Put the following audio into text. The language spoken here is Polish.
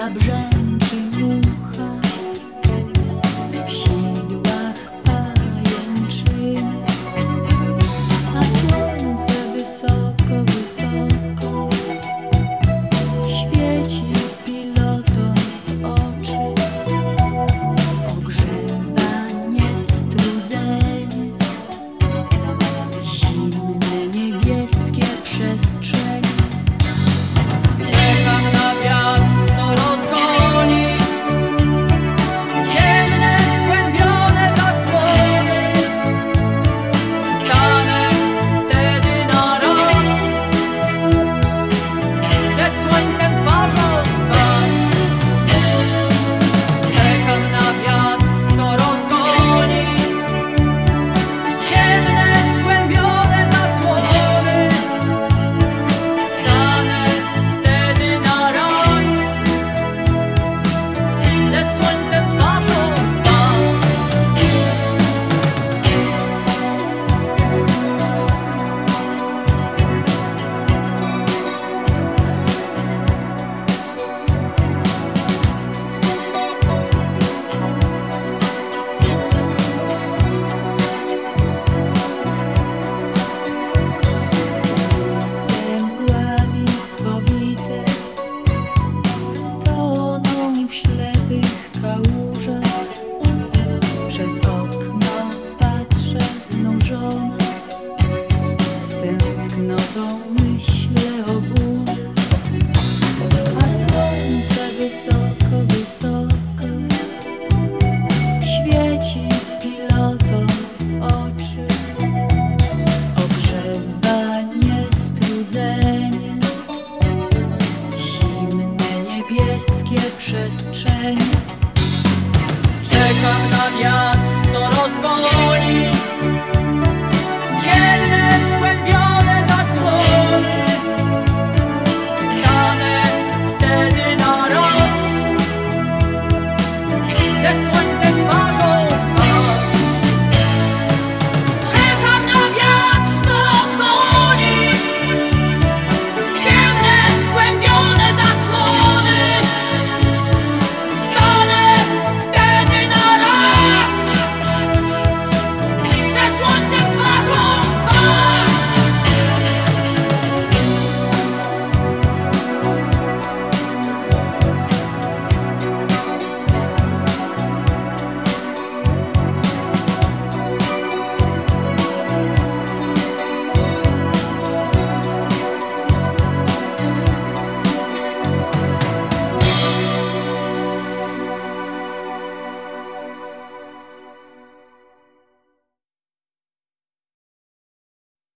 zabrzęczy mucha, w sidłach pajęczyny, a słońce wysoko, wysoko świeci pilotom w oczy, ogrzewa niestrudzenie zimne niebieskie przestrzenie. Czekam na wiatr, co rozgoni ciemne, skłębione zasłony. Wstanę wtedy na raz ze słońcem twarzą w twarz. Czekam na wiatr, co rozgoni ciemne, skłębione zasłony. Wstanę wtedy na raz ze słońcem twarzą w twarz. Ulice mgłami spowite toną w ślepych kałużach. Przez okno patrzę znużona, z tęsknotą myślę o burzy, a słońce wysoko, wysoko świeci pilotom w oczy, ogrzewa niestrudzenie zimne niebieskie przestrzenie. Czekam na wiatr, co rozgoni ciemne,